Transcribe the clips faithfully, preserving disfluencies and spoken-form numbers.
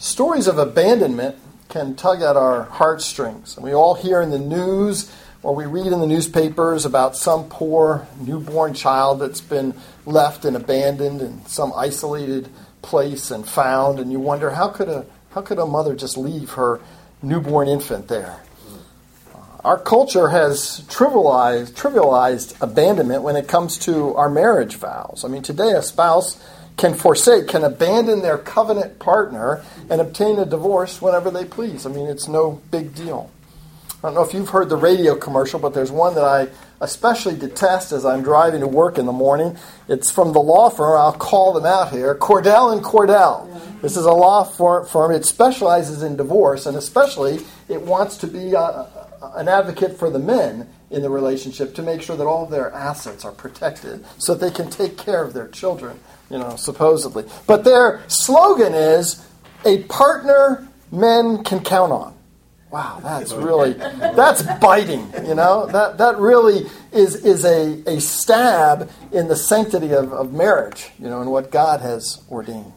Stories of abandonment can tug at our heartstrings. And we all hear in the news or we read in the newspapers about some poor newborn child that's been left and abandoned in some isolated place and found, and you wonder, how could a how could a mother just leave her newborn infant there? Our culture has trivialized, trivialized abandonment when it comes to our marriage vows. I mean, today a spouse can forsake, can abandon their covenant partner and obtain a divorce whenever they please. I mean, it's no big deal. I don't know if you've heard the radio commercial, but there's one that I especially detest as I'm driving to work in the morning. It's from the law firm. I'll call them out here. Cordell and Cordell. This is a law firm. It specializes in divorce, and especially it wants to be a, an advocate for the men in the relationship to make sure that all of their assets are protected so that they can take care of their children, you know, supposedly. But their slogan is, a partner men can count on. Wow, that's really, that's biting, you know. That that really is is a, a stab in the sanctity of, of marriage, you know, and what God has ordained.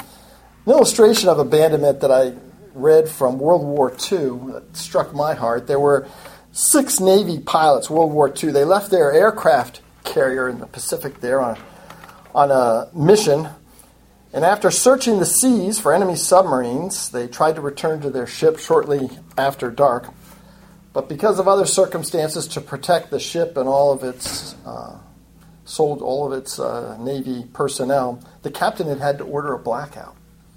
An illustration of abandonment that I read from World War Two that struck my heart. There were six Navy pilots, World War Two. They left their aircraft carrier in the Pacific there on, on a mission. And after searching the seas for enemy submarines, they tried to return to their ship shortly after dark. But because of other circumstances to protect the ship and all of its uh, sold all of its uh, Navy personnel, the captain had had to order a blackout.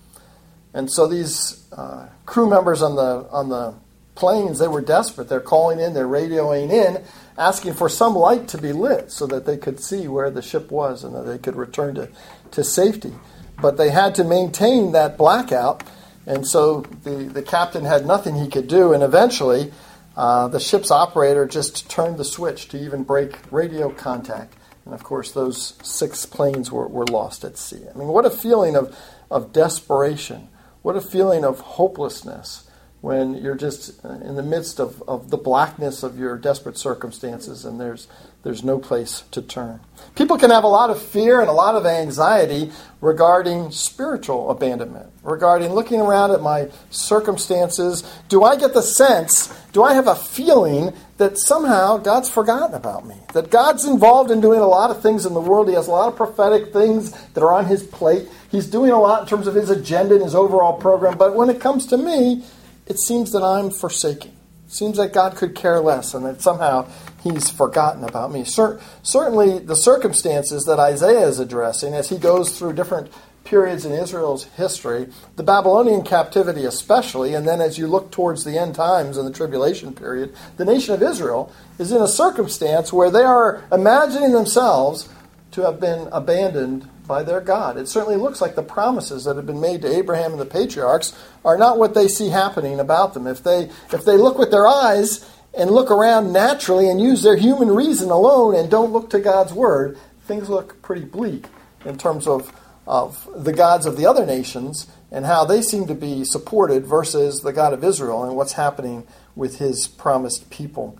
And so these uh, crew members on the on the planes, they were desperate. They're calling in, they're radioing in, asking for some light to be lit so that they could see where the ship was and that they could return to, to safety. But they had to maintain that blackout, and so the, the captain had nothing he could do, and eventually uh, the ship's operator just turned the switch to even break radio contact. And of course, those six planes were, were lost at sea. I mean, what a feeling of, of desperation. What a feeling of hopelessness when you're just in the midst of, of the blackness of your desperate circumstances and there's there's no place to turn. People can have a lot of fear and a lot of anxiety regarding spiritual abandonment, regarding looking around at my circumstances. Do I get the sense, do I have a feeling that somehow God's forgotten about me? That God's involved in doing a lot of things in the world. He has a lot of prophetic things that are on his plate. He's doing a lot in terms of his agenda and his overall program. But when it comes to me, it seems that I'm forsaken. It seems that God could care less and that somehow he's forgotten about me. Cer- certainly the circumstances that Isaiah is addressing as he goes through different periods in Israel's history, the Babylonian captivity especially, and then as you look towards the end times and the tribulation period, the nation of Israel is in a circumstance where they are imagining themselves to have been abandoned by their God. It certainly looks like the promises that have been made to Abraham and the patriarchs are not what they see happening about them. If they if they look with their eyes and look around naturally and use their human reason alone and don't look to God's word, things look pretty bleak in terms of, of the gods of the other nations and how they seem to be supported versus the God of Israel and what's happening with his promised people.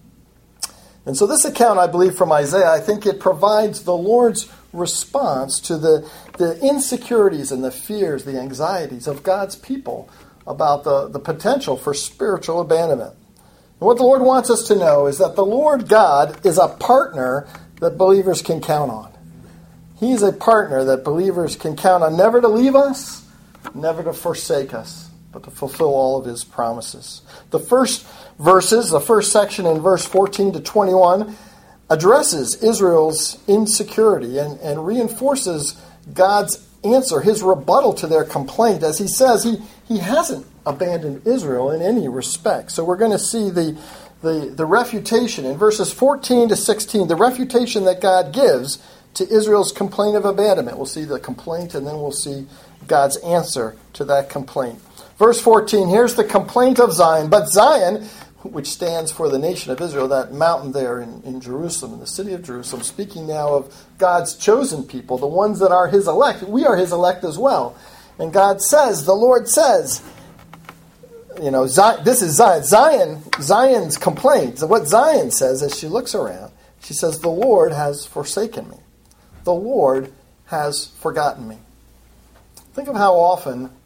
And so this account, I believe, from Isaiah, I think it provides the Lord's response to the, the insecurities and the fears, the anxieties of God's people about the, the potential for spiritual abandonment. And what the Lord wants us to know is that the Lord God is a partner that believers can count on. He's a partner that believers can count on, never to leave us, never to forsake us, but to fulfill all of his promises. The first verses, the first section in verse fourteen to twenty-one, addresses Israel's insecurity and, and reinforces God's answer, his rebuttal to their complaint, as he says he, he hasn't abandoned Israel in any respect. So we're going to see the, the, the refutation in verses fourteen to sixteen, the refutation that God gives to Israel's complaint of abandonment. We'll see the complaint and then we'll see God's answer to that complaint. Verse fourteen, here's the complaint of Zion. But Zion, which stands for the nation of Israel, that mountain there in, in Jerusalem, in the city of Jerusalem, speaking now of God's chosen people, the ones that are his elect. We are his elect as well. And God says, the Lord says, you know, Zion, this is Zion. Zion, Zion's complaint. What Zion says as she looks around, she says, the Lord has forsaken me. The Lord has forgotten me. Think of how often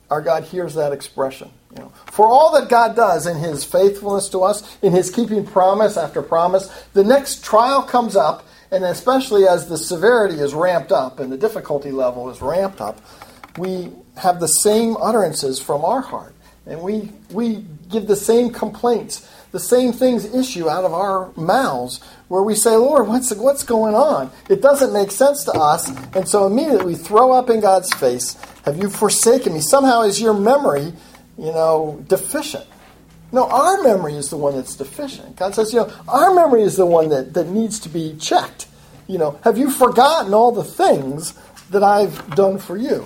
our God hears that expression. You know, for all that God does in his faithfulness to us, in his keeping promise after promise, the next trial comes up, and especially as the severity is ramped up and the difficulty level is ramped up, we have the same utterances from our heart. And we we give the same complaints, the same things issue out of our mouths, where we say, Lord, what's what's going on? It doesn't make sense to us. And so immediately we throw up in God's face, have you forsaken me? Somehow is your memory, you know, deficient? No, our memory is the one that's deficient. God says, you know, our memory is the one that, that needs to be checked. You know, have you forgotten all the things that I've done for you?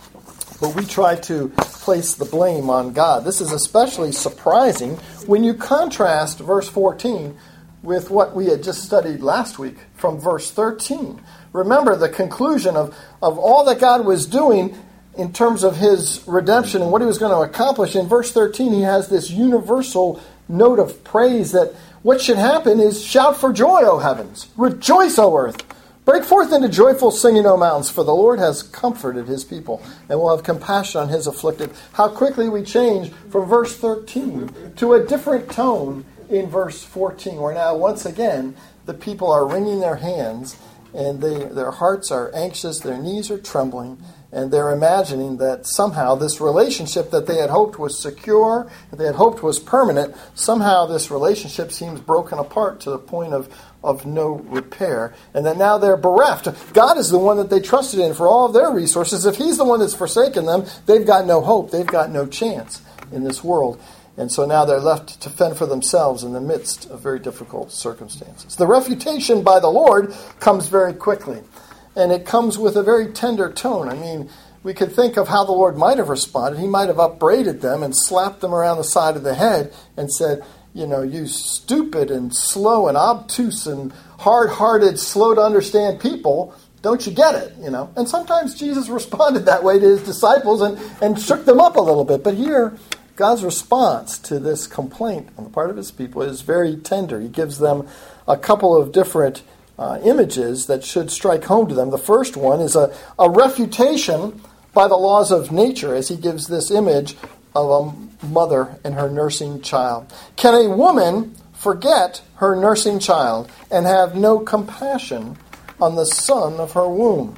But we try to place the blame on God. This is especially surprising when you contrast verse fourteen with what we had just studied last week from verse thirteen. Remember the conclusion of, of all that God was doing in terms of his redemption and what he was going to accomplish. In verse thirteen, he has this universal note of praise that what should happen is shout for joy, O heavens. Rejoice, O earth. Break forth into joyful singing, O mountains, for the Lord has comforted his people and will have compassion on his afflicted. How quickly we change from verse thirteen to a different tone in verse fourteen, where now once again the people are wringing their hands and they, their hearts are anxious, their knees are trembling, and they're imagining that somehow this relationship that they had hoped was secure, that they had hoped was permanent, somehow this relationship seems broken apart to the point of, of no repair, and that now they're bereft. God is the one that they trusted in for all of their resources. If he's the one that's forsaken them, they've got no hope. They've got no chance in this world. And so now they're left to fend for themselves in the midst of very difficult circumstances. The refutation by the Lord comes very quickly. And it comes with a very tender tone. I mean, we could think of how the Lord might have responded. He might have upbraided them and slapped them around the side of the head and said, you know, you stupid and slow and obtuse and hard-hearted, slow-to-understand people, don't you get it? You know, and sometimes Jesus responded that way to his disciples and, and shook them up a little bit. But here, God's response to this complaint on the part of his people is very tender. He gives them a couple of different uh, images that should strike home to them. The first one is a, a refutation by the laws of nature, as he gives this image of a mother and her nursing child. Can a woman forget her nursing child and have no compassion on the son of her womb?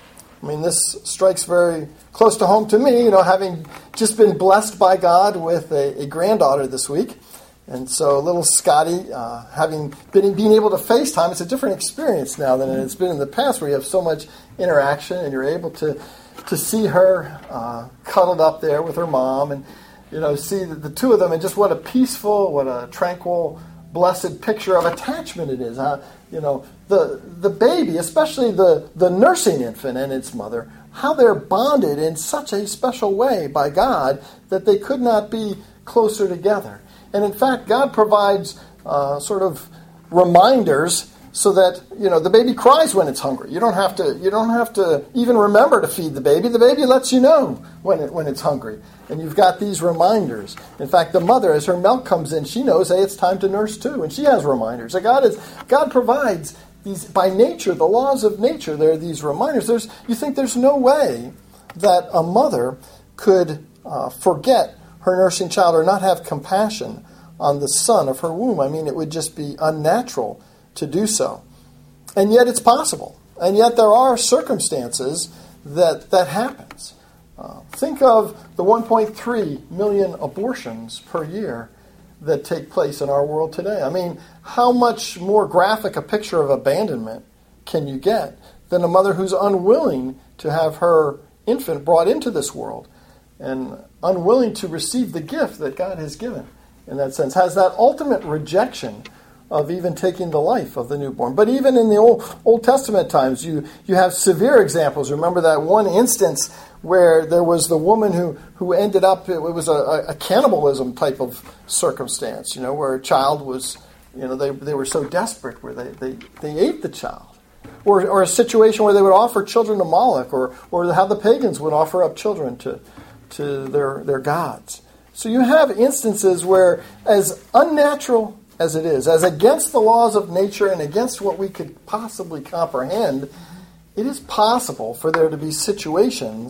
I mean, this strikes very close to home to me, you know, having just been blessed by God with a, a granddaughter this week. And so little Scotty, uh, having been being able to FaceTime, it's a different experience now than it's been in the past, where you have so much interaction and you're able to to see her uh, cuddled up there with her mom, and you know, see the, the two of them, and just what a peaceful, what a tranquil, blessed picture of attachment it is. Huh? You know, the the baby, especially the the nursing infant and its mother, how they're bonded in such a special way by God that they could not be closer together. And in fact, God provides uh, sort of reminders so that, you know, the baby cries when it's hungry. You don't have to you don't have to even remember to feed the baby. The baby lets you know when it, when it's hungry. And you've got these reminders. In fact, the mother, as her milk comes in, she knows, hey, it's time to nurse too, and she has reminders. So God is God provides these, by nature, the laws of nature. There are these reminders. There's you think there's no way that a mother could uh, forget her nursing child or not have compassion on the son of her womb. I mean, it would just be unnatural to do so. And yet it's possible. And yet there are circumstances that that happens. Uh, think of the one point three million abortions per year that take place in our world today. I mean, how much more graphic a picture of abandonment can you get than a mother who's unwilling to have her infant brought into this world and unwilling to receive the gift that God has given, in that sense, has that ultimate rejection of even taking the life of the newborn. But even in the Old, Old Testament times, you, you have severe examples. Remember that one instance where there was the woman who, who ended up, it was a, a cannibalism type of circumstance, you know, where a child was, you know, they, they were so desperate where they, they, they ate the child. Or, or a situation where they would offer children to Moloch, or, or how the pagans would offer up children to, to their, their gods. So you have instances where, as unnatural as it is, as against the laws of nature and against what we could possibly comprehend, it is possible for there to be situations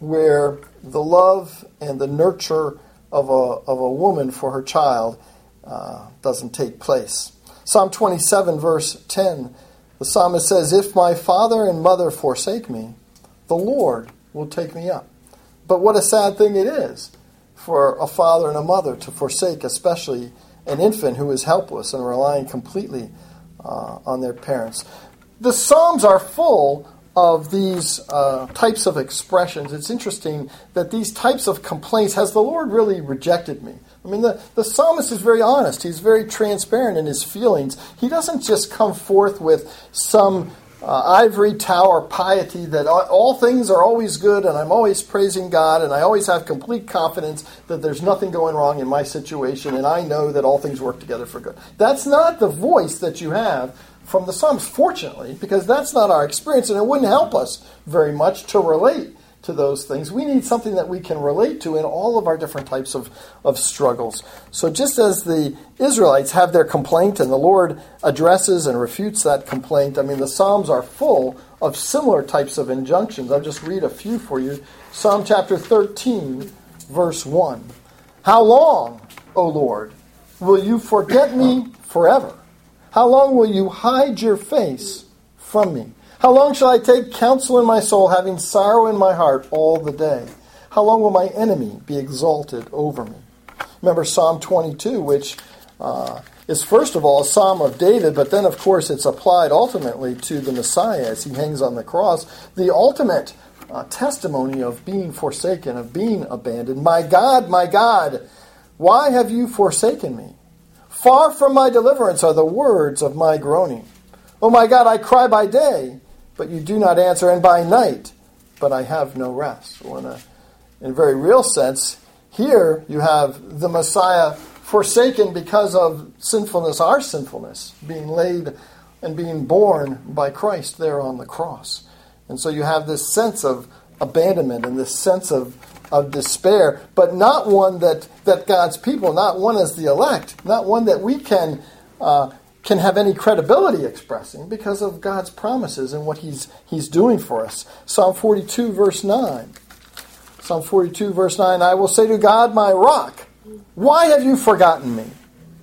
where the love and the nurture of a, of a woman for her child uh, doesn't take place. Psalm twenty-seven, verse ten, the psalmist says, "If my father and mother forsake me, the Lord will take me up." But what a sad thing it is for a father and a mother to forsake, especially an infant who is helpless and relying completely uh, on their parents. The Psalms are full of these uh, types of expressions. It's interesting that these types of complaints, has the Lord really rejected me? I mean, the, the psalmist is very honest. He's very transparent in his feelings. He doesn't just come forth with some uh, ivory tower piety that all, all things are always good and I'm always praising God and I always have complete confidence that there's nothing going wrong in my situation and I know that all things work together for good. That's not the voice that you have from the Psalms, fortunately, because that's not our experience, and it wouldn't help us very much to relate to those things. We need something that we can relate to in all of our different types of, of struggles. So just as the Israelites have their complaint and the Lord addresses and refutes that complaint, I mean, the Psalms are full of similar types of injunctions. I'll just read a few for you. Psalm chapter thirteen, verse one. "How long, O Lord, will you forget me forever? How long will you hide your face from me? How long shall I take counsel in my soul, having sorrow in my heart all the day? How long will my enemy be exalted over me?" Remember Psalm twenty-two, which uh, is first of all a psalm of David, but then of course it's applied ultimately to the Messiah as he hangs on the cross. The ultimate uh, testimony of being forsaken, of being abandoned. "My God, my God, why have you forsaken me? Far from my deliverance are the words of my groaning. Oh my God, I cry by day, but you do not answer, and by night, but I have no rest." Well, in, a, in a very real sense, here you have the Messiah forsaken because of sinfulness, our sinfulness, being laid and being borne by Christ there on the cross. And so you have this sense of abandonment and this sense of of despair, but not one that, that God's people, not one as the elect, not one that we can uh, can have any credibility expressing because of God's promises and what He's He's doing for us. Psalm forty-two, verse nine. Psalm forty-two, verse nine, "I will say to God, my rock, why have you forgotten me?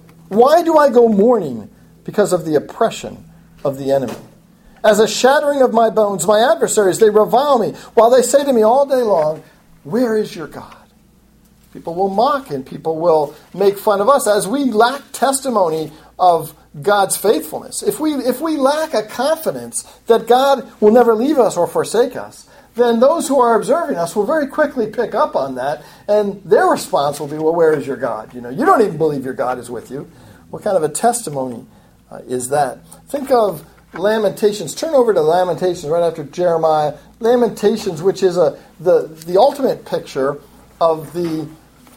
Why do I go mourning because of the oppression of the enemy? As a shattering of my bones, my adversaries, they revile me, while they say to me all day long, where is your God?" People will mock and people will make fun of us as we lack testimony of God's faithfulness. If we if we lack a confidence that God will never leave us or forsake us, then those who are observing us will very quickly pick up on that, and their response will be, well, where is your God? You know, you don't even believe your God is with you. What kind of a testimony uh, is that? Think of Lamentations. Turn over to Lamentations right after Jeremiah. Lamentations, which is a the, the ultimate picture of the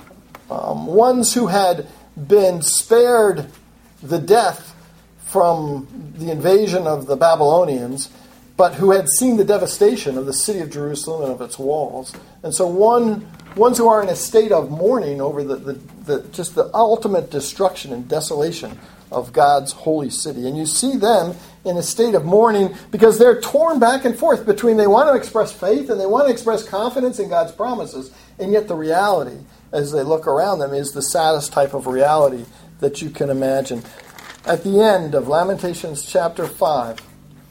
um, ones who had been spared the death from the invasion of the Babylonians, but who had seen the devastation of the city of Jerusalem and of its walls. And so one ones who are in a state of mourning over the, the, the just the ultimate destruction and desolation of God's holy city. And you see them in a state of mourning because they're torn back and forth between they want to express faith and they want to express confidence in God's promises, and yet the reality, as they look around them, is the saddest type of reality that you can imagine. At the end of Lamentations chapter five,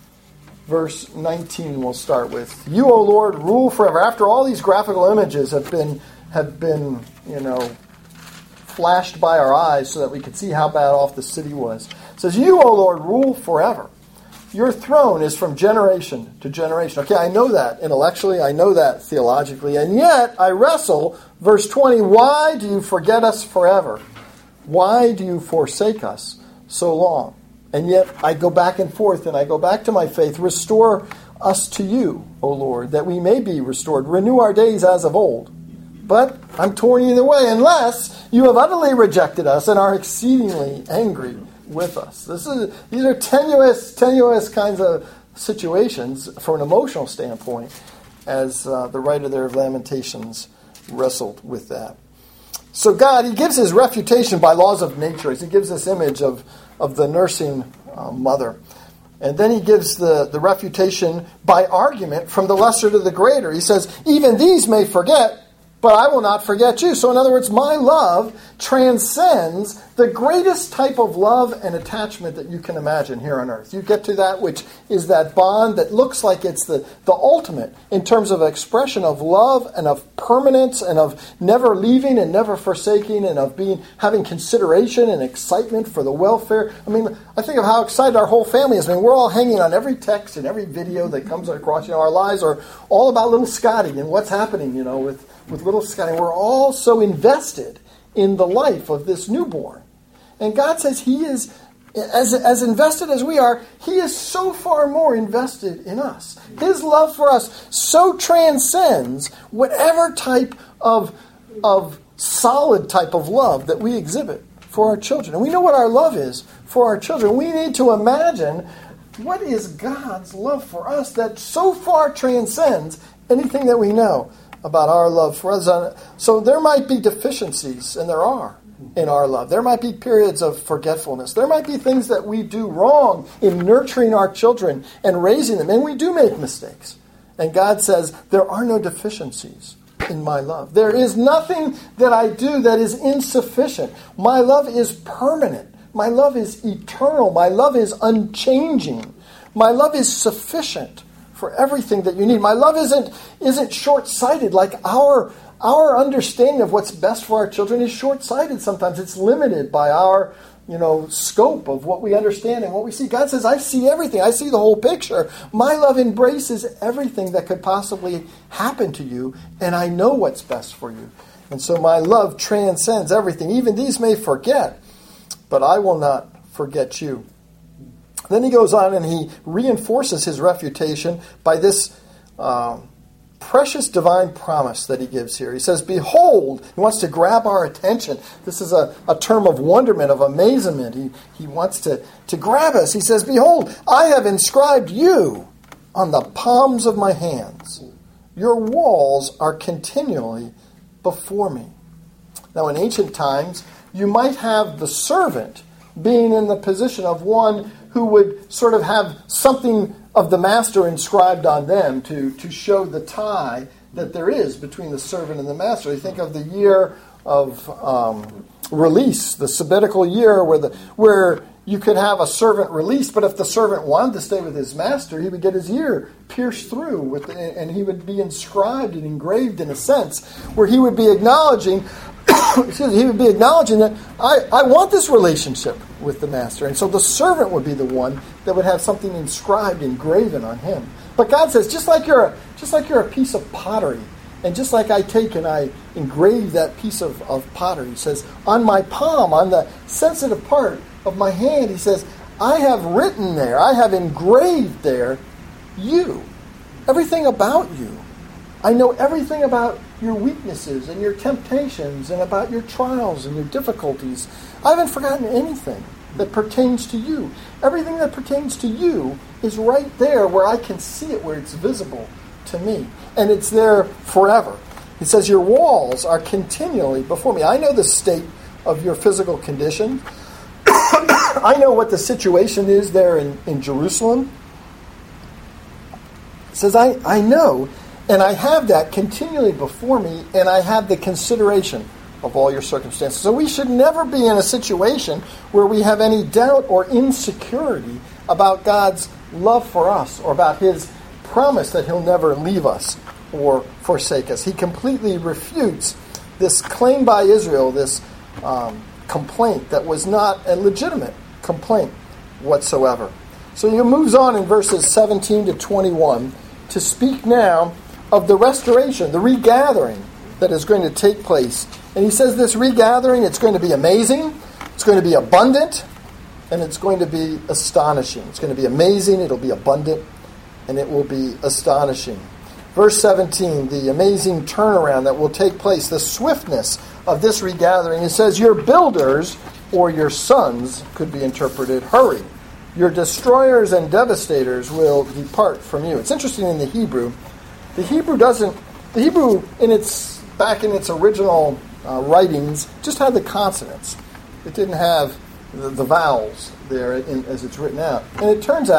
verse nineteen we'll start with. "You, O Lord, rule forever." After all these graphical images have been, have been, you know, flashed by our eyes so that we could see how bad off the city was. It says, "You, O Lord, rule forever. Your throne is from generation to generation." Okay, I know that intellectually, I know that theologically, and yet I wrestle. Verse twenty, "Why do you forget us forever? Why do you forsake us so long?" And yet I go back and forth, and I go back to my faith. "Restore us to you, O Lord, that we may be restored. Renew our days as of old." But I'm torn either way, unless you have utterly rejected us and are exceedingly angry with us. This is these are tenuous, tenuous kinds of situations from an emotional standpoint, as uh, the writer there of Lamentations wrestled with that. So God, He gives His refutation by laws of nature. He gives this image of, of the nursing uh, mother. And then he gives the, the refutation by argument from the lesser to the greater. He says, even these may forget, but I will not forget you. So in other words, my love transcends the greatest type of love and attachment that you can imagine here on earth. You get to that which is that bond that looks like it's the, the ultimate in terms of expression of love and of permanence and of never leaving and never forsaking and of being having consideration and excitement for the welfare. I mean, I think of how excited our whole family is. I mean, we're all hanging on every text and every video that comes across. You know, our lives are all about little Scotty and what's happening, you know, with with little Scotty. We're all so invested in the life of this newborn. And God says he is, as, as invested as we are, he is so far more invested in us. His love for us so transcends whatever type of, of solid type of love that we exhibit for our children. And we know what our love is for our children. We need to imagine what is God's love for us that so far transcends anything that we know about our love for us. So there might be deficiencies, and there are, in our love. There might be periods of forgetfulness. There might be things that we do wrong in nurturing our children and raising them, and we do make mistakes. And God says, there are no deficiencies in my love. There is nothing that I do that is insufficient. My love is permanent. My love is eternal. My love is unchanging. My love is sufficient for everything that you need. My love isn't isn't short-sighted like our our understanding of what's best for our children is short-sighted sometimes. It's limited by our, you know, scope of what we understand and what we see. God says, I see everything. I see the whole picture. My love embraces everything that could possibly happen to you, and I know what's best for you. And so my love transcends everything. Even these may forget, but I will not forget you. Then he goes on and he reinforces his refutation by this uh, precious divine promise that he gives here. He says, behold, he wants to grab our attention. This is a, a term of wonderment, of amazement. He, he wants to, to grab us. He says, behold, I have inscribed you on the palms of my hands. Your walls are continually before me. Now, in ancient times, you might have the servant being in the position of one who would sort of have something of the master inscribed on them to, to show the tie that there is between the servant and the master. You think of the year of um, release, the sabbatical year, where the where you could have a servant released, but if the servant wanted to stay with his master, he would get his ear pierced through, with the, and he would be inscribed and engraved in a sense, where he would be acknowledging he would be acknowledging that I, I want this relationship with the master. And so the servant would be the one that would have something inscribed, engraven on him. But God says, just like you're a, just like you're a piece of pottery, and just like I take and I engrave that piece of, of pottery, he says, on my palm, on the sensitive part of my hand, he says, I have written there, I have engraved there you. Everything about you. I know everything about your weaknesses and your temptations and about your trials and your difficulties. I haven't forgotten anything that pertains to you. Everything that pertains to you is right there where I can see it, where it's visible to me. And it's there forever. He says, your walls are continually before me. I know the state of your physical condition. I know what the situation is there in, in Jerusalem. He says, I, I know. And I have that continually before me, and I have the consideration of all your circumstances. So we should never be in a situation where we have any doubt or insecurity about God's love for us or about his promise that he'll never leave us or forsake us. He completely refutes this claim by Israel, this um, complaint that was not a legitimate complaint whatsoever. So he moves on in verses seventeen to twenty-one to speak now of the restoration, the regathering that is going to take place. And he says this regathering, it's going to be amazing, it's going to be abundant, and it's going to be astonishing. It's going to be amazing, it'll be abundant, and it will be astonishing. Verse seventeen, the amazing turnaround that will take place, the swiftness of this regathering. It says, your builders, or your sons, could be interpreted, hurry. Your destroyers and devastators will depart from you. It's interesting in the Hebrew, The Hebrew doesn't, the Hebrew in its, back in its original uh, writings, just had the consonants. It didn't have the, the vowels there in, as it's written out. And it turns out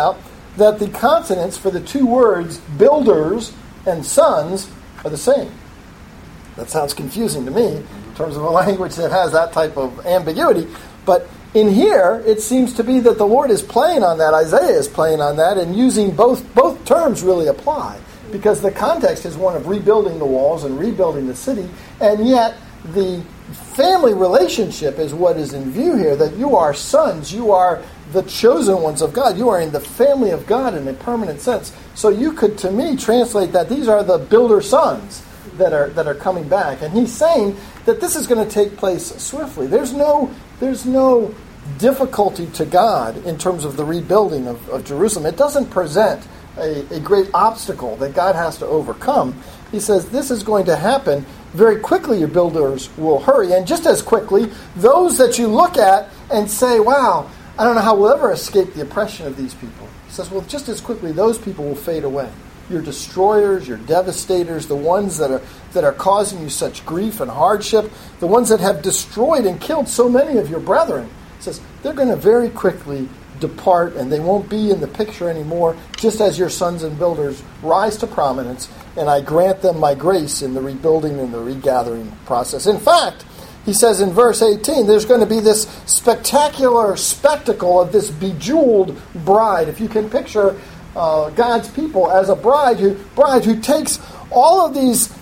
that the consonants for the two words builders and sons are the same. That sounds confusing to me in terms of a language that has that type of ambiguity. But in here, it seems to be that the Lord is playing on that. Isaiah is playing on that and using both, both terms really apply. Because the context is one of rebuilding the walls and rebuilding the city. And yet, the family relationship is what is in view here. That you are sons. You are the chosen ones of God. You are in the family of God in a permanent sense. So you could, to me, translate that these are the builder sons that are that are coming back. And he's saying that this is going to take place swiftly. There's no there's no difficulty to God in terms of the rebuilding of, of Jerusalem. It doesn't present a, a great obstacle that God has to overcome. He says this is going to happen very quickly. Your builders will hurry. And just as quickly, those that you look at and say, wow, I don't know how we'll ever escape the oppression of these people. He says, well, just as quickly, those people will fade away. Your destroyers, your devastators, the ones that are that are causing you such grief and hardship, the ones that have destroyed and killed so many of your brethren. He says, they're going to very quickly depart and they won't be in the picture anymore, just as your sons and builders rise to prominence, and I grant them my grace in the rebuilding and the regathering process. In fact, he says in verse eighteen, there's going to be this spectacular spectacle of this bejeweled bride. If you can picture uh, God's people as a bride who bride who takes all of these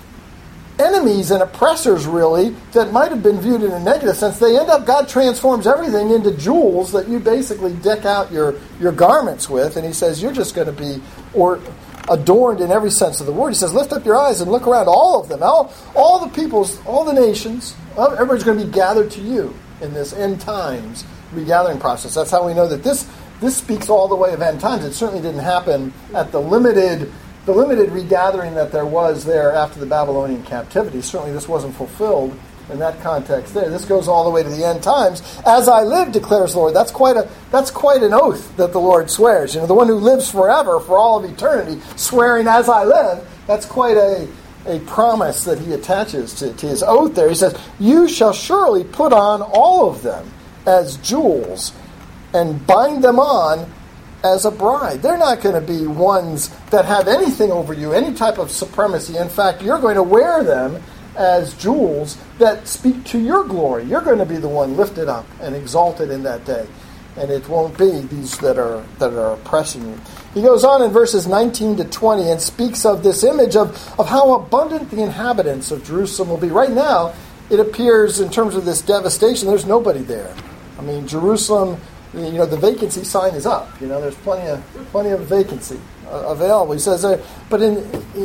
enemies and oppressors, really, that might have been viewed in a negative sense, they end up, God transforms everything into jewels that you basically deck out your, your garments with, and he says you're just going to be or adorned in every sense of the word. He says, lift up your eyes and look around, all of them, all, all the peoples, all the nations, everybody's going to be gathered to you in this end times regathering process. That's how we know that this this speaks all the way of end times. It certainly didn't happen at the limited the limited regathering that there was there after the Babylonian captivity. Certainly this wasn't fulfilled in that context there. This goes all the way to the end times. As I live, declares the Lord. That's quite a that's quite an oath that the Lord swears. You know, the one who lives forever, for all of eternity, swearing as I live, that's quite a a promise that he attaches to, to his oath there. He says, you shall surely put on all of them as jewels and bind them on as a bride. They're not going to be ones that have anything over you, any type of supremacy. In fact, you're going to wear them as jewels that speak to your glory. You're going to be the one lifted up and exalted in that day. And it won't be these that are that are oppressing you. He goes on in verses nineteen to twenty and speaks of this image of, of how abundant the inhabitants of Jerusalem will be. Right now, it appears in terms of this devastation, there's nobody there. I mean, Jerusalem, you know, the vacancy sign is up. You know, there's plenty of plenty of vacancy uh, available. He says there, but in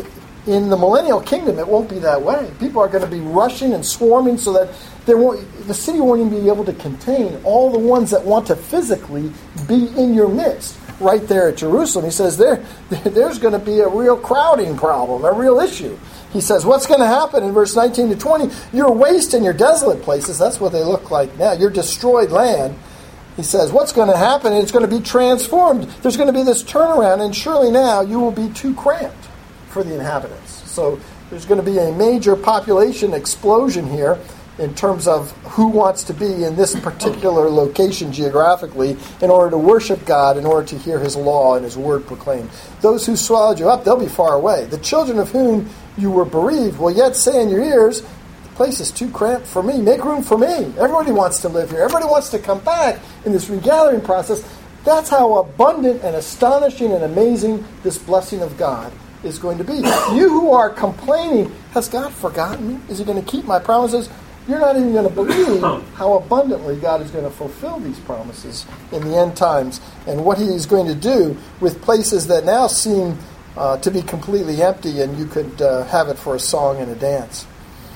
in the millennial kingdom, it won't be that way. People are going to be rushing and swarming so that there won't, the city won't even be able to contain all the ones that want to physically be in your midst right there at Jerusalem. He says there, there's going to be a real crowding problem, a real issue. He says, what's going to happen in verse nineteen to twenty? Your waste and your desolate places, that's what they look like now, your destroyed land. He says, what's going to happen? It's going to be transformed. There's going to be this turnaround, and surely now you will be too cramped for the inhabitants. So there's going to be a major population explosion here in terms of who wants to be in this particular location geographically in order to worship God, in order to hear his law and his word proclaimed. Those who swallowed you up, they'll be far away. The children of whom you were bereaved will yet say in your ears, the place is too cramped for me. Make room for me. Everybody wants to live here. Everybody wants to come back in this regathering process. That's how abundant and astonishing and amazing this blessing of God is going to be. You who are complaining, has God forgotten me? Is he going to keep my promises? You're not even going to believe how abundantly God is going to fulfill these promises in the end times and what he is going to do with places that now seem uh, to be completely empty, and you could uh, have it for a song and a dance.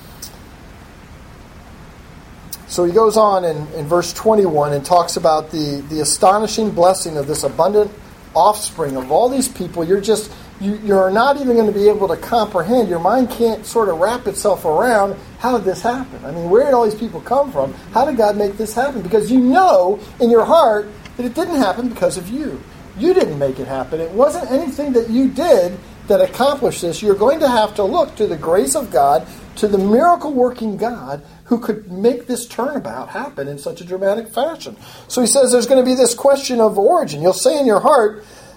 So he goes on in, in verse twenty-one and talks about the, the astonishing blessing of this abundant offspring of all these people. You're just you, you're not even going to be able to comprehend. Your mind can't sort of wrap itself around how did this happen. I mean, where did all these people come from? How did God make this happen? Because you know in your heart that it didn't happen because of you. You didn't make it happen. It wasn't anything that you did that accomplished this. You're going to have to look to the grace of God, to the miracle-working God who could make this turnabout happen in such a dramatic fashion. So he says there's going to be this question of origin. You'll say in your heart,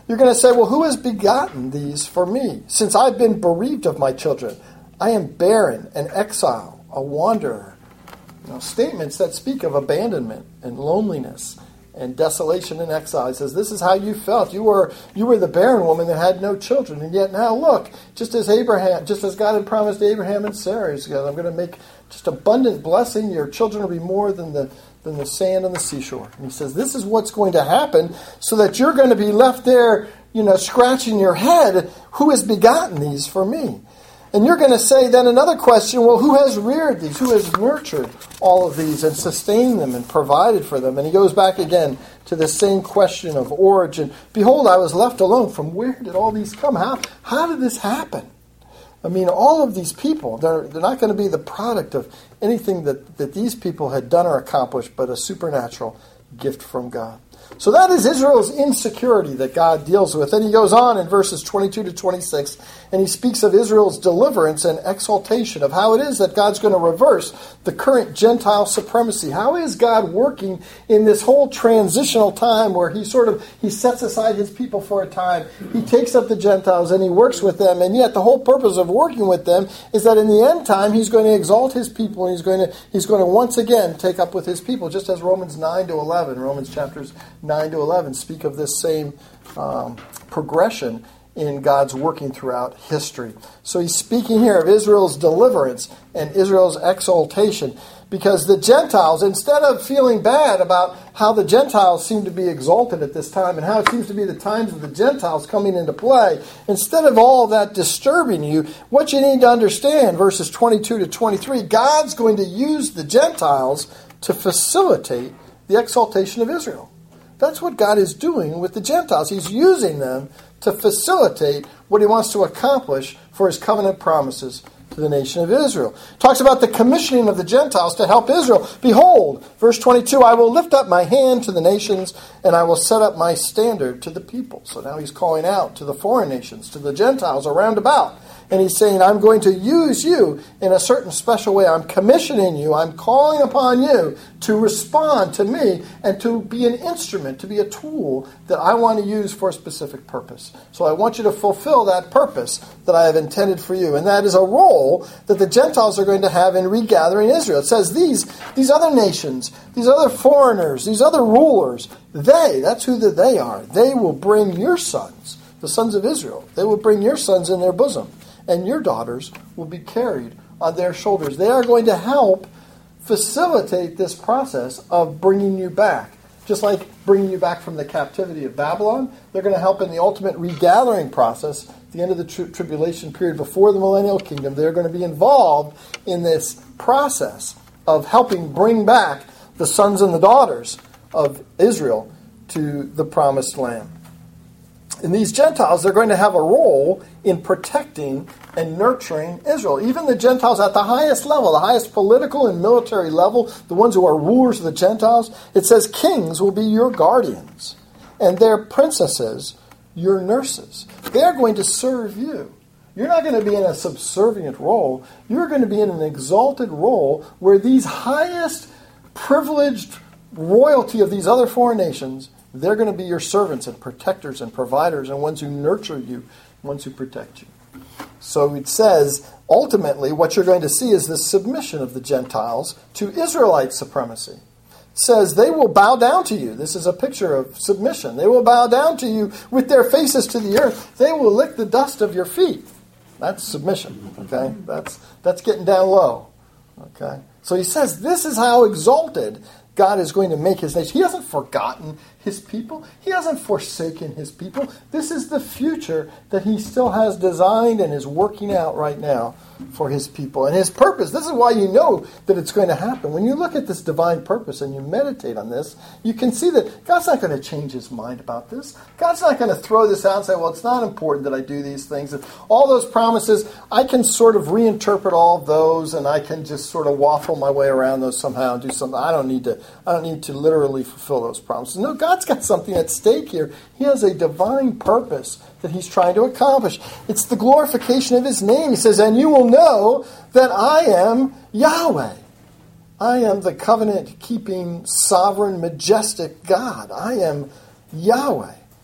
You're going to say, well, who has begotten these for me? Since I've been bereaved of my children, I am barren, an exile, a wanderer. You know, statements that speak of abandonment and loneliness and desolation and exile. He says, this is how you felt. You were you were the barren woman that had no children. And yet now look, just as Abraham, just as God had promised Abraham and Sarah, he said, I'm going to make just abundant blessing. Your children will be more than the than the sand on the seashore. And he says, this is what's going to happen so that you're going to be left there, you know, scratching your head. Who has begotten these for me? And you're going to say then another question, well, who has reared these? Who has nurtured all of these and sustained them and provided for them? And he goes back again to the same question of origin. Behold, I was left alone. From where did all these come? How, how did this happen? I mean, all of these people, they're, they're not going to be the product of anything that, that these people had done or accomplished, but a supernatural gift from God. So that is Israel's insecurity that God deals with. And he goes on in verses twenty-two to twenty-six, and he speaks of Israel's deliverance and exaltation, of how it is that God's going to reverse the current Gentile supremacy. How is God working in this whole transitional time where he sort of, he sets aside his people for a time. He takes up the Gentiles and he works with them. And yet the whole purpose of working with them is that in the end time, he's going to exalt his people, and he's going to, he's going to once again take up with his people, just as Romans nine to eleven, Romans chapters nine to eleven speak of this same um, progression in God's working throughout history. So he's speaking here of Israel's deliverance and Israel's exaltation, because the Gentiles, instead of feeling bad about how the Gentiles seem to be exalted at this time and how it seems to be the times of the Gentiles coming into play, instead of all that disturbing you, what you need to understand, verses twenty-two to twenty-three, God's going to use the Gentiles to facilitate the exaltation of Israel. That's what God is doing with the Gentiles. He's using them to facilitate what he wants to accomplish for his covenant promises to the nation of Israel. Talks about the commissioning of the Gentiles to help Israel. Behold, verse twenty-two, I will lift up my hand to the nations, and I will set up my standard to the people. So now he's calling out to the foreign nations, to the Gentiles around about. And he's saying, I'm going to use you in a certain special way. I'm commissioning you. I'm calling upon you to respond to me and to be an instrument, to be a tool that I want to use for a specific purpose. So I want you to fulfill that purpose that I have intended for you. And that is a role that the Gentiles are going to have in regathering Israel. It says these, these other nations, these other foreigners, these other rulers, they, that's who the they are. They will bring your sons, the sons of Israel. They will bring your sons in their bosom, and your daughters will be carried on their shoulders. They are going to help facilitate this process of bringing you back. Just like bringing you back from the captivity of Babylon, they're going to help in the ultimate regathering process, at the end of the tri- tribulation period before the millennial kingdom. They're going to be involved in this process of helping bring back the sons and the daughters of Israel to the promised land. And these Gentiles, they're going to have a role in protecting and nurturing Israel. Even the Gentiles at the highest level, the highest political and military level, the ones who are rulers of the Gentiles, it says kings will be your guardians, and their princesses your nurses. They're going to serve you. You're not going to be in a subservient role. You're going to be in an exalted role where these highest privileged royalty of these other foreign nations, they're going to be your servants and protectors and providers and ones who nurture you, ones who protect you. So it says, ultimately, what you're going to see is the submission of the Gentiles to Israelite supremacy. It says, they will bow down to you. This is a picture of submission. They will bow down to you with their faces to the earth. They will lick the dust of your feet. That's submission, okay? That's, that's getting down low, okay? So he says, this is how exalted God is going to make his nation. He hasn't forgotten his people. He hasn't forsaken his people. This is the future that he still has designed and is working out right now for his people. And his purpose, this is why you know that it's going to happen. When you look at this divine purpose and you meditate on this, you can see that God's not going to change his mind about this. God's not going to throw this out and say, well, it's not important that I do these things. And all those promises, I can sort of reinterpret all of those, and I can just sort of waffle my way around those somehow and do something. I don't need to, I don't need to literally fulfill those promises. No, God's got something at stake here. He has a divine purpose that he's trying to accomplish. It's the glorification of his name. He says, and you will know that I am Yahweh. I am the covenant-keeping, sovereign, majestic God. I am Yahweh.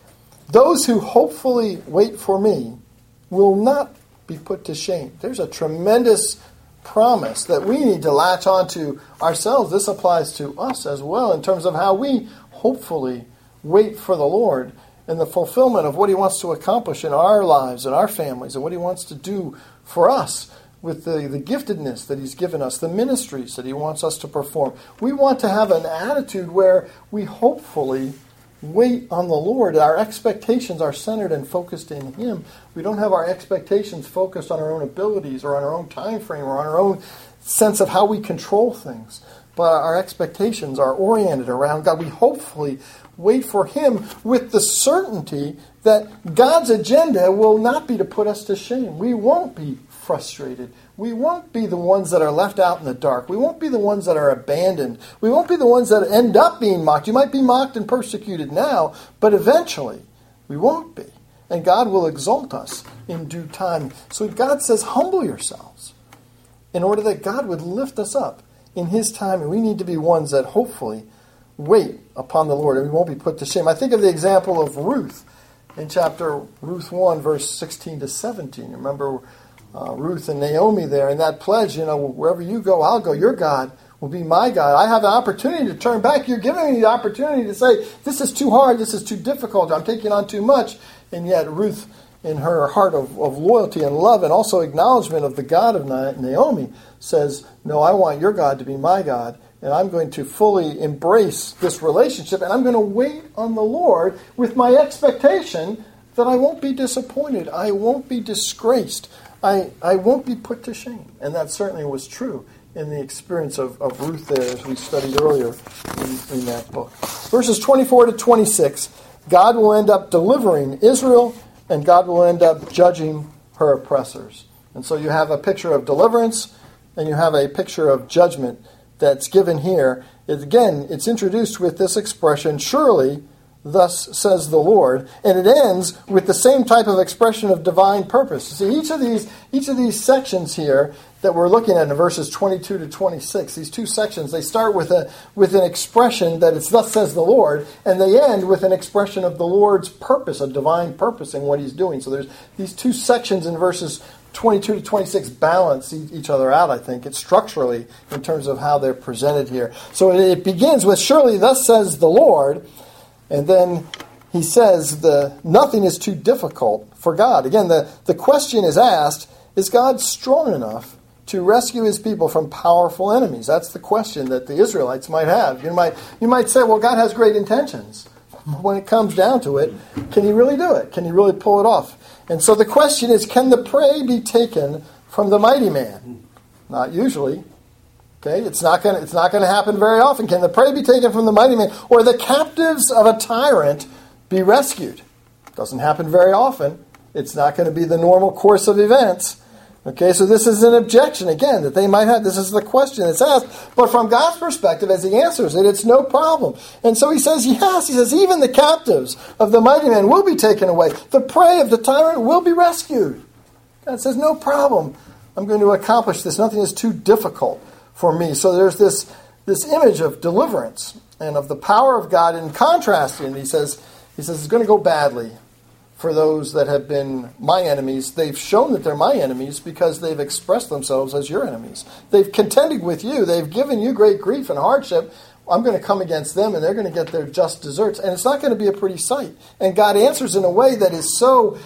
Those who hopefully wait for me will not be put to shame. There's a tremendous promise that we need to latch onto ourselves. This applies to us as well in terms of how we hopefully wait for the Lord and the fulfillment of what he wants to accomplish in our lives and our families and what he wants to do for us with the, the giftedness that he's given us, the ministries that he wants us to perform. We want to have an attitude where we hopefully wait on the Lord. Our expectations are centered and focused in him. We don't have our expectations focused on our own abilities or on our own time frame or on our own sense of how we control things. But our expectations are oriented around God. We hopefully wait for him with the certainty that God's agenda will not be to put us to shame. We won't be frustrated. We won't be the ones that are left out in the dark. We won't be the ones that are abandoned. We won't be the ones that end up being mocked. You might be mocked and persecuted now, but eventually we won't be. And God will exalt us in due time. So God says, humble yourselves in order that God would lift us up in his time. And we need to be ones that hopefully wait upon the Lord and we won't be put to shame. I think of the example of Ruth in chapter Ruth one, verse sixteen to seventeen. Remember uh, Ruth and Naomi there in that pledge, you know, wherever you go, I'll go. Your God will be my God. I have the opportunity to turn back. You're giving me the opportunity to say, this is too hard, this is too difficult, I'm taking on too much. And yet Ruth, in her heart of, of loyalty and love and also acknowledgement of the God of Naomi, says, no, I want your God to be my God. And I'm going to fully embrace this relationship, and I'm going to wait on the Lord with my expectation that I won't be disappointed. I won't be disgraced. I, I won't be put to shame. And that certainly was true in the experience of, of Ruth there, as we studied earlier in, in that book. Verses twenty-four to twenty-six, God will end up delivering Israel, and God will end up judging her oppressors. And so you have a picture of deliverance, and you have a picture of judgment that's given here. It, again, it's introduced with this expression, surely, thus says the Lord, and it ends with the same type of expression of divine purpose. See, each of these each of these sections here that we're looking at in verses twenty-two to twenty-six, these two sections, they start with a with an expression that it's thus says the Lord, and they end with an expression of the Lord's purpose, a divine purpose in what he's doing. So there's these two sections in verses twenty-two to twenty-six balance each other out, I think. It's structurally in terms of how they're presented here. So it begins with, surely thus says the Lord, and then he says the nothing is too difficult for God. Again, the, the question is asked, is God strong enough to rescue his people from powerful enemies? That's the question that the Israelites might have. You might, you might say, well, God has great intentions. When it comes down to it, can he really do it? Can he really pull it off? And so the question is, can the prey be taken from the mighty man? Not usually. Okay, it's not going to it's not going to happen very often. Can the prey be taken from the mighty man, or the captives of a tyrant be rescued? Doesn't happen very often. It's not going to be the normal course of events. Okay, so this is an objection, again, that they might have. This is the question that's asked. But from God's perspective, as he answers it, it's no problem. And so he says, yes, he says, even the captives of the mighty man will be taken away. The prey of the tyrant will be rescued. God says, no problem. I'm going to accomplish this. Nothing is too difficult for me. So there's this, this image of deliverance and of the power of God in contrasting. He says, he says it's going to go badly for those that have been my enemies. They've shown that they're my enemies because they've expressed themselves as your enemies. They've contended with you. They've given you great grief and hardship. I'm going to come against them, and they're going to get their just deserts. And it's not going to be a pretty sight. And God answers in a way that is so,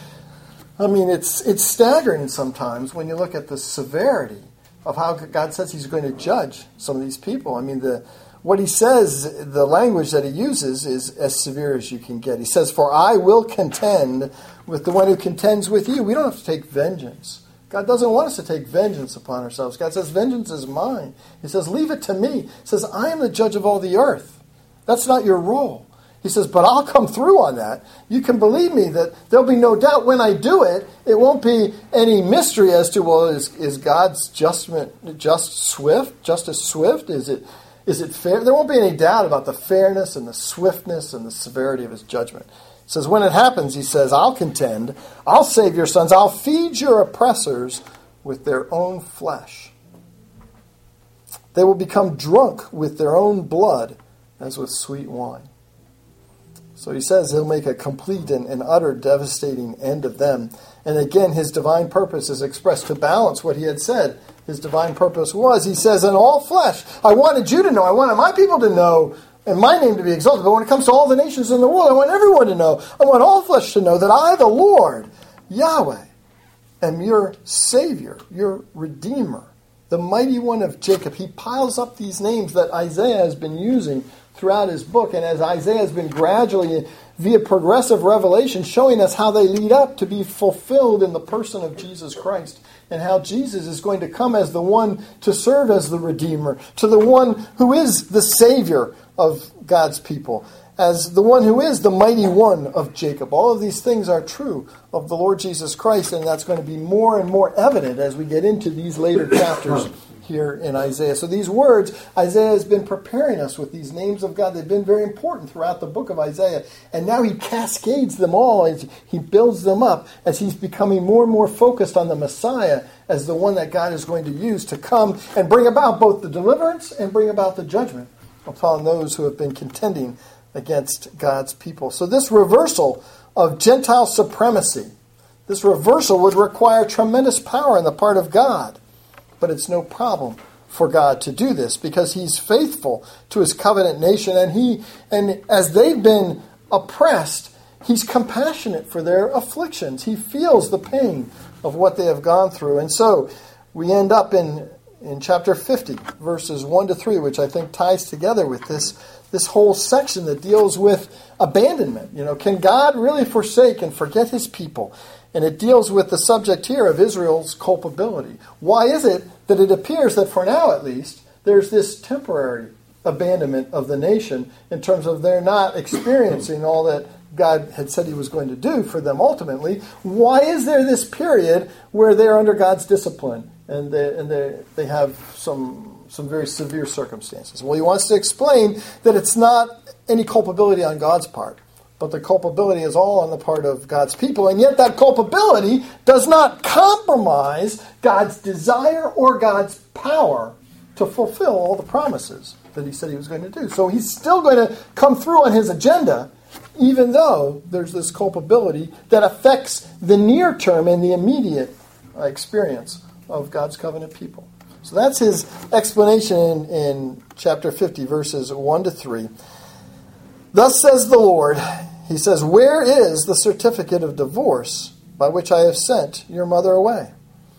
I mean, it's it's staggering sometimes when you look at the severity of how God says he's going to judge some of these people. I mean, the what he says, the language that he uses is as severe as you can get. He says, for I will contend with the one who contends with you. We don't have to take vengeance. God doesn't want us to take vengeance upon ourselves. God says, vengeance is mine. He says, leave it to me. He says, I am the judge of all the earth. That's not your role. He says, but I'll come through on that. You can believe me that there'll be no doubt when I do it. It won't be any mystery as to, well, is, is God's judgment just swift, justice swift? Is it Is it fair? There won't be any doubt about the fairness and the swiftness and the severity of his judgment. He says, when it happens, he says, I'll contend, I'll save your sons, I'll feed your oppressors with their own flesh. They will become drunk with their own blood as with sweet wine. So he says he'll make a complete and, and utter devastating end of them. And again, his divine purpose is expressed to balance what he had said. His divine purpose was, he says, in all flesh, I wanted you to know, I wanted my people to know, and my name to be exalted. But when it comes to all the nations in the world, I want everyone to know, I want all flesh to know that I, the Lord, Yahweh, am your Savior, your Redeemer, the mighty one of Jacob. He piles up these names that Isaiah has been using throughout his book, and as Isaiah has been gradually, via progressive revelation, showing us how they lead up to be fulfilled in the person of Jesus Christ, and how Jesus is going to come as the one to serve as the Redeemer, to the one who is the Savior of God's people, as the one who is the mighty one of Jacob. All of these things are true of the Lord Jesus Christ, and that's going to be more and more evident as we get into these later chapters here in Isaiah. So these words, Isaiah has been preparing us with these names of God. They've been very important throughout the book of Isaiah. And now he cascades them all as he builds them up as he's becoming more and more focused on the Messiah as the one that God is going to use to come and bring about both the deliverance and bring about the judgment upon those who have been contending against God's people. So this reversal of Gentile supremacy, this reversal would require tremendous power on the part of God. But it's no problem for God to do this because he's faithful to his covenant nation, and he and as they've been oppressed, he's compassionate for their afflictions. He feels the pain of what they have gone through. And so we end up in, in chapter fifty, verses one to three, which I think ties together with this, this whole section that deals with abandonment. You know, can God really forsake and forget his people? And it deals with the subject here of Israel's culpability. Why is it that it appears that for now at least, there's this temporary abandonment of the nation in terms of they're not experiencing all that God had said he was going to do for them ultimately? Why is there this period where they're under God's discipline and they, and they, they have some, some very severe circumstances? Well, he wants to explain that it's not any culpability on God's part, but the culpability is all on the part of God's people. And yet that culpability does not compromise God's desire or God's power to fulfill all the promises that he said he was going to do. So he's still going to come through on his agenda, even though there's this culpability that affects the near term and the immediate uh, experience of God's covenant people. So that's his explanation in, in chapter fifty, verses one to three. Thus says the Lord, he says, where is the certificate of divorce by which I have sent your mother away?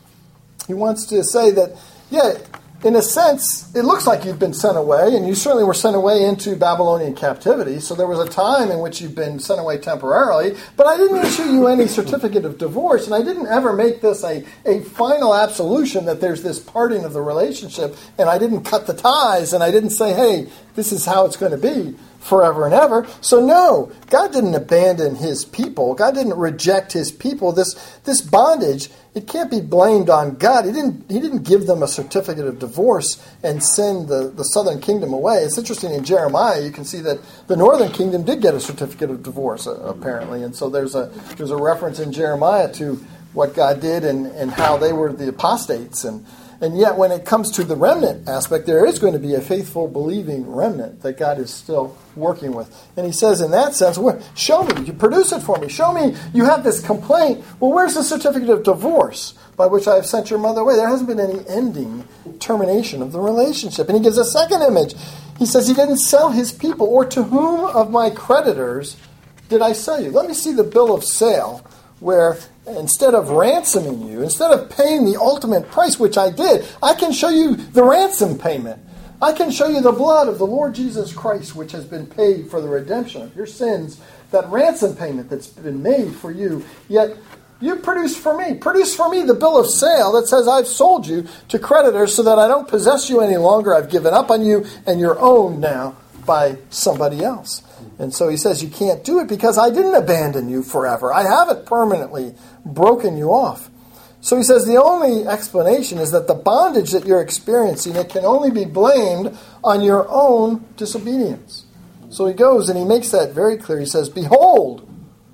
He wants to say that, yeah, in a sense, it looks like you've been sent away, and you certainly were sent away into Babylonian captivity, so there was a time in which you've been sent away temporarily, but I didn't issue you any certificate of divorce, and I didn't ever make this a, a final absolution that there's this parting of the relationship, and I didn't cut the ties, and I didn't say, hey, this is how it's going to be forever and ever. So no, God didn't abandon his people. God didn't reject his people. This this bondage, it can't be blamed on God. He didn't he didn't give them a certificate of divorce and send the, the southern kingdom away. It's interesting in Jeremiah, you can see that the northern kingdom did get a certificate of divorce, uh, apparently. And so there's a there's a reference in Jeremiah to what God did and, and how they were the apostates. And And yet, when it comes to the remnant aspect, there is going to be a faithful, believing remnant that God is still working with. And he says, in that sense, show me, you produce it for me. Show me you have this complaint. Well, where's the certificate of divorce by which I have sent your mother away? There hasn't been any ending, termination of the relationship. And he gives a second image. He says he didn't sell his people. Or to whom of my creditors did I sell you? Let me see the bill of sale where instead of ransoming you, instead of paying the ultimate price, which I did, I can show you the ransom payment. I can show you the blood of the Lord Jesus Christ, which has been paid for the redemption of your sins, that ransom payment that's been made for you. Yet you produce for me, produce for me the bill of sale that says I've sold you to creditors so that I don't possess you any longer. I've given up on you and you're owned now by somebody else. And so he says you can't do it because I didn't abandon you forever. I haven't permanently broken you off. So he says the only explanation is that the bondage that you're experiencing, it can only be blamed on your own disobedience. So he goes and he makes that very clear. He says, behold,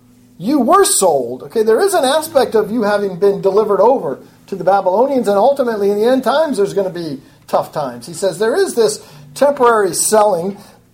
you were sold. Okay, there is an aspect of you having been delivered over to the Babylonians, and ultimately in the end times there's going to be tough times. He says there is this temporary selling,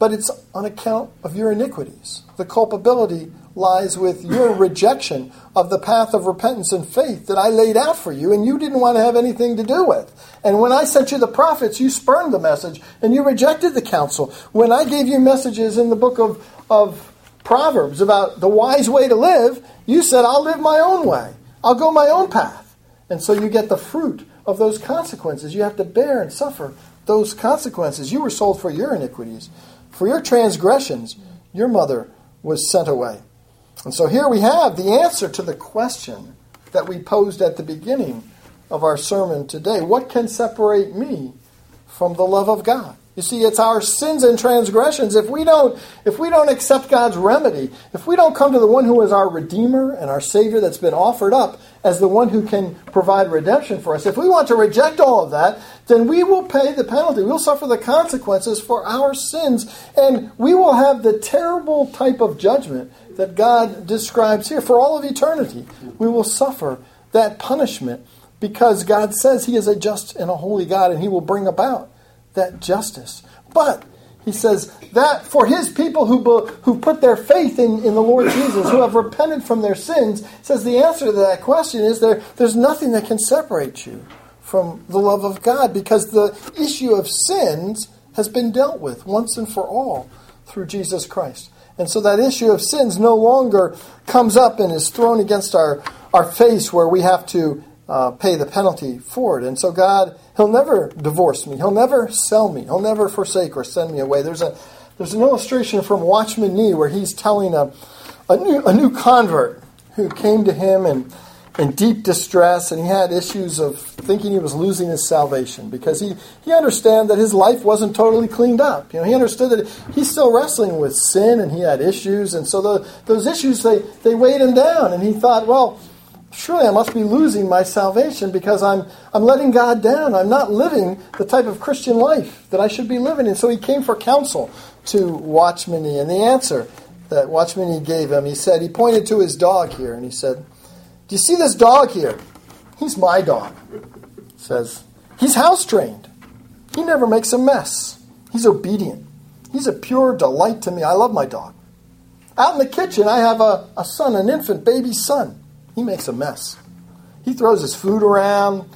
but it's on account of your iniquities. The culpability lies with your rejection of the path of repentance and faith that I laid out for you, and you didn't want to have anything to do with. And when I sent you the prophets, you spurned the message, and you rejected the counsel. When I gave you messages in the book of, of Proverbs about the wise way to live, you said, I'll live my own way. I'll go my own path. And so you get the fruit of those consequences. You have to bear and suffer those consequences. You were sold for your iniquities. For your transgressions, your mother was sent away. And so here we have the answer to the question that we posed at the beginning of our sermon today. What can separate me from the love of God? You see, it's our sins and transgressions. If we don't, if we don't accept God's remedy, if we don't come to the one who is our Redeemer and our Savior that's been offered up as the one who can provide redemption for us, if we want to reject all of that, then we will pay the penalty. We'll suffer the consequences for our sins, and we will have the terrible type of judgment that God describes here for all of eternity. We will suffer that punishment because God says He is a just and a holy God, and He will bring about that justice. But He says that for His people who who put their faith in, in the Lord Jesus, who have repented from their sins, says the answer to that question is there, there's nothing that can separate you from the love of God, because the issue of sins has been dealt with once and for all through Jesus Christ. And so that issue of sins no longer comes up and is thrown against our, our face where we have to uh, pay the penalty for it. And so God, He'll never divorce me. He'll never sell me. He'll never forsake or send me away. There's a there's an illustration from Watchman Nee where he's telling a a new a new convert who came to him and in deep distress, and he had issues of thinking he was losing his salvation because he, he understood that his life wasn't totally cleaned up. You know, he understood that he's still wrestling with sin, and he had issues, and so the, those issues, they, they weighed him down, and he thought, well, surely I must be losing my salvation because I'm I'm letting God down. I'm not living the type of Christian life that I should be living. And so he came for counsel to Watchman Nee, and the answer that Watchman Nee gave him, he said, he pointed to his dog here, and he said, do you see this dog here? He's my dog. He says, he's house trained. He never makes a mess. He's obedient. He's a pure delight to me. I love my dog. Out in the kitchen, I have a, a son, an infant baby son. He makes a mess. He throws his food around.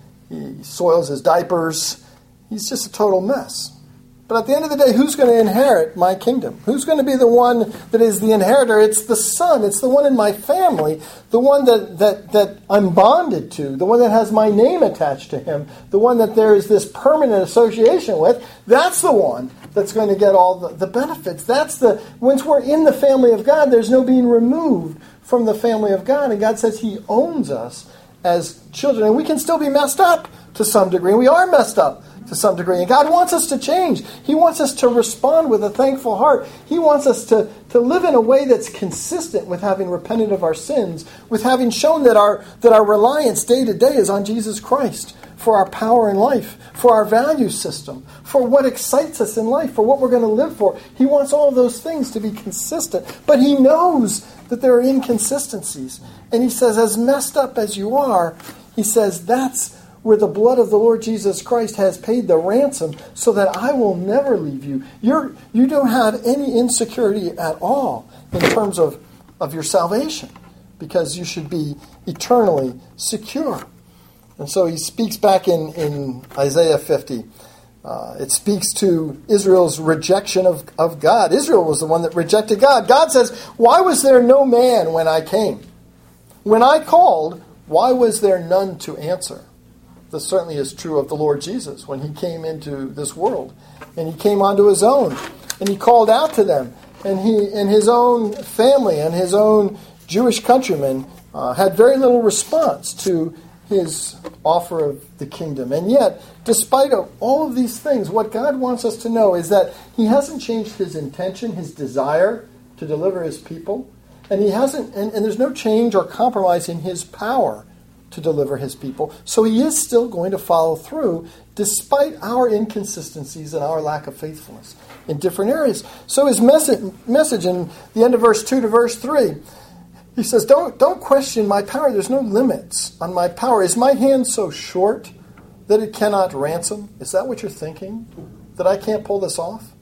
He soils his diapers. He's just a total mess. But at the end of the day, who's going to inherit my kingdom? Who's going to be the one that is the inheritor? It's the son. It's the one in my family, the one that, that, that I'm bonded to, the one that has my name attached to him, the one that there is this permanent association with. That's the one that's going to get all the, the benefits. That's the, once we're in the family of God, there's no being removed from the family of God. And God says He owns us as children. And we can still be messed up to some degree. And we are messed up to some degree. And God wants us to change. He wants us to respond with a thankful heart. He wants us to, to live in a way that's consistent with having repented of our sins, with having shown that our that our reliance day to day is on Jesus Christ for our power in life, for our value system, for what excites us in life, for what we're going to live for. He wants all of those things to be consistent. But He knows that there are inconsistencies. And He says, as messed up as you are, He says, that's where the blood of the Lord Jesus Christ has paid the ransom so that I will never leave you. You're, you don't have any insecurity at all in terms of, of your salvation, because you should be eternally secure. And so he speaks back in, in Isaiah fifty. Uh, it speaks to Israel's rejection of, of God. Israel was the one that rejected God. God says, why was there no man when I came? When I called, why was there none to answer? This certainly is true of the Lord Jesus when He came into this world. And He came onto His own. And He called out to them. And He and His own family and His own Jewish countrymen uh, had very little response to His offer of the kingdom. And yet, despite of all of these things, what God wants us to know is that He hasn't changed His intention, His desire to deliver His people. And He hasn't, and, and there's no change or compromise in His power to deliver His people. So He is still going to follow through despite our inconsistencies and our lack of faithfulness in different areas. So His message, message in the end of verse two to verse three, He says, don't, don't question my power. There's no limits on my power. Is my hand so short that it cannot ransom? Is that what you're thinking? That I can't pull this off?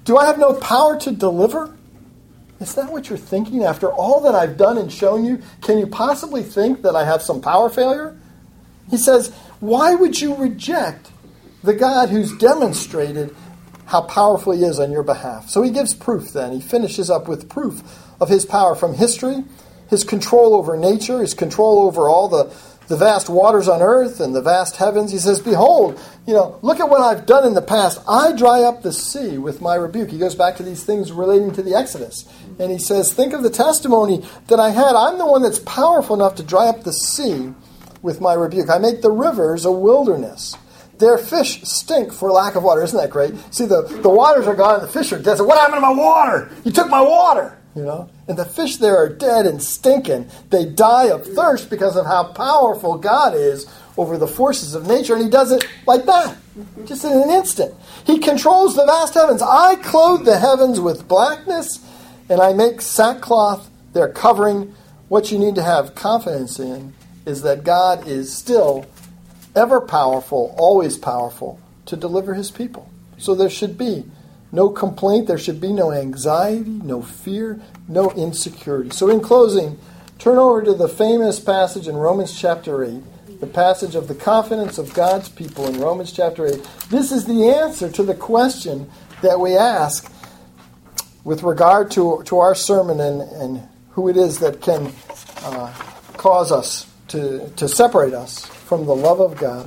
Do I have no power to deliver? Is that what you're thinking? After all that I've done and shown you, can you possibly think that I have some power failure? He says, why would you reject the God who's demonstrated how powerful he is on your behalf? So he gives proof then. He finishes up with proof of his power from history, his control over nature, his control over all the, the vast waters on earth and the vast heavens. He says, behold, you know, look at what I've done in the past. I dry up the sea with my rebuke. He goes back to these things relating to the Exodus. And he says, think of the testimony that I had. I'm the one that's powerful enough to dry up the sea with my rebuke. I make the rivers a wilderness. Their fish stink for lack of water. Isn't that great? See, the, the waters are gone and the fish are dead. So what happened to my water? You took my water. You know, and the fish there are dead and stinking. They die of thirst because of how powerful God is over the forces of nature. And he does it like that, just in an instant. He controls the vast heavens. I clothe the heavens with blackness, and I make sackcloth their covering. What you need to have confidence in is that God is still ever powerful, always powerful, to deliver his people. So there should be no complaint, there should be no anxiety, no fear, no insecurity. So in closing, turn over to the famous passage in Romans chapter eight, the passage of the confidence of God's people in Romans chapter eight. This is the answer to the question that we ask with regard to, to our sermon and, and who it is that can uh, cause us to, to separate us from the love of God.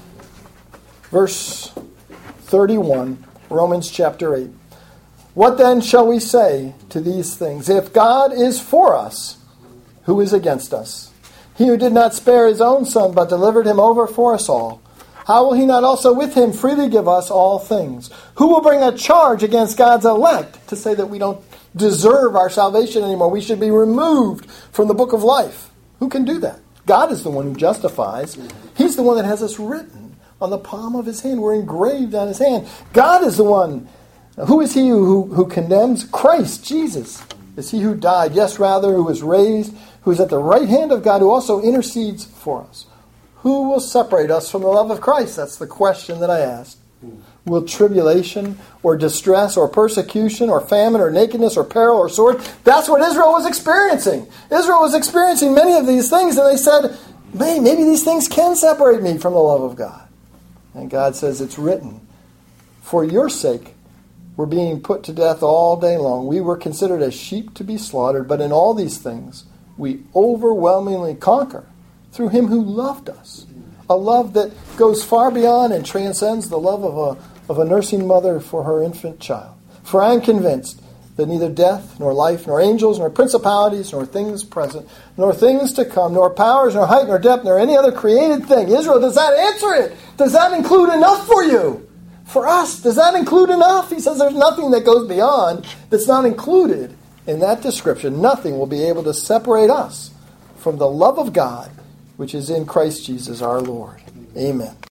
Verse thirty-one, Romans chapter eight. What then shall we say to these things? If God is for us, who is against us? He who did not spare his own son, but delivered him over for us all, how will he not also with him freely give us all things? Who will bring a charge against God's elect to say that we don't deserve our salvation anymore? We should be removed from the book of life. Who can do that? God is the one who justifies. He's the one that has us written on the palm of his hand. We're engraved on his hand. God is the one. Who is he who, who condemns? Christ, Jesus. Is he who died, yes, rather, who was raised, who is at the right hand of God, who also intercedes for us. Who will separate us from the love of Christ? That's the question that I asked. Will tribulation or distress or persecution or famine or nakedness or peril or sword? That's what Israel was experiencing. Israel was experiencing many of these things, and they said, Man, maybe these things can separate me from the love of God. And God says, it's written, for your sake we're being put to death all day long. We were considered as sheep to be slaughtered, but in all these things we overwhelmingly conquer through him who loved us. A love that goes far beyond and transcends the love of a, of a nursing mother for her infant child. For I am convinced that neither death, nor life, nor angels, nor principalities, nor things present, nor things to come, nor powers, nor height, nor depth, nor any other created thing. Israel, does that answer it? Does that include enough for you? For us, does that include enough? He says there's nothing that goes beyond that's not included in that description. Nothing will be able to separate us from the love of God, which is in Christ Jesus our Lord. Amen.